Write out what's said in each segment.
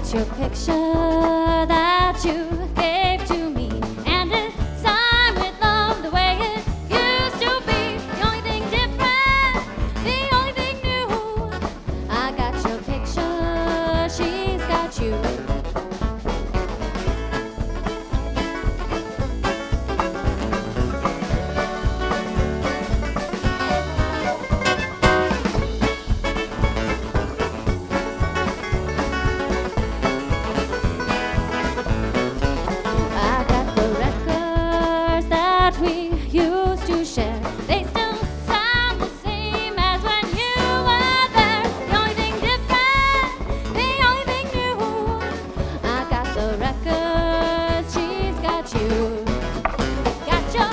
got your picture that you gave to me, and it's signed with love the way it used to be. The only thing different, the only thing new, I got your picture, she's got you. We used to share, they still sound the same as when you were there. The only thing different, the only thing new, I got the records, she's got you. Got your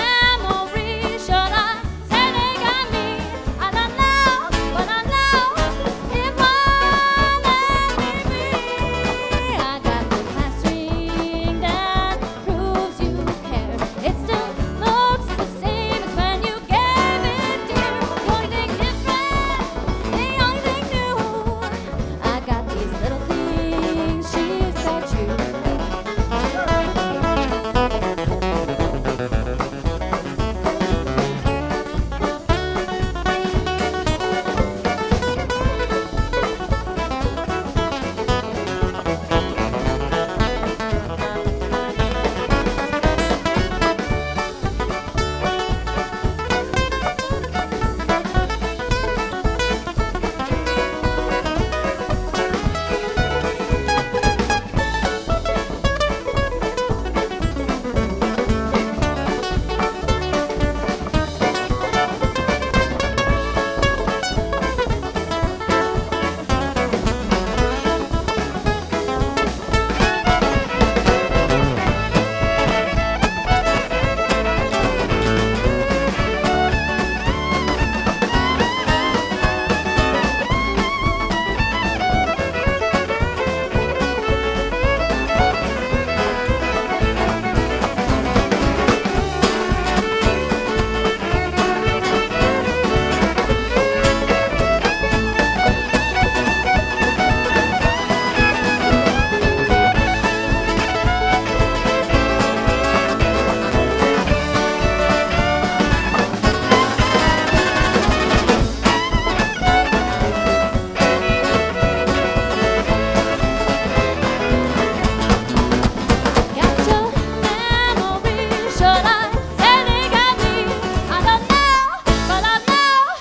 memory, should I say they got me? I don't know, but I know it won't let me be. I got the class ring that proves you care. It's still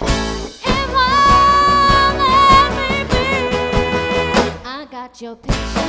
your picture.